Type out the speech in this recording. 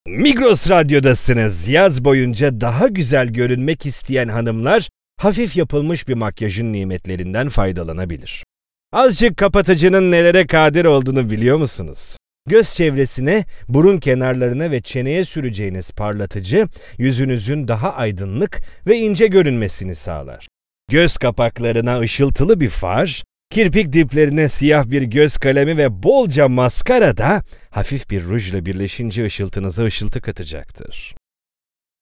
Migros Radyo'dasınız. Yaz boyunca daha güzel görünmek isteyen hanımlar, hafif yapılmış bir makyajın nimetlerinden faydalanabilir. Azıcık kapatıcının nelere kadir olduğunu biliyor musunuz? Göz çevresine, burun kenarlarına ve çeneye süreceğiniz parlatıcı, yüzünüzün daha aydınlık ve ince görünmesini sağlar. Göz kapaklarına ışıltılı bir far, kirpik diplerine siyah bir göz kalemi ve bolca maskara da hafif bir rujla birleşince ışıltınıza ışıltı katacaktır.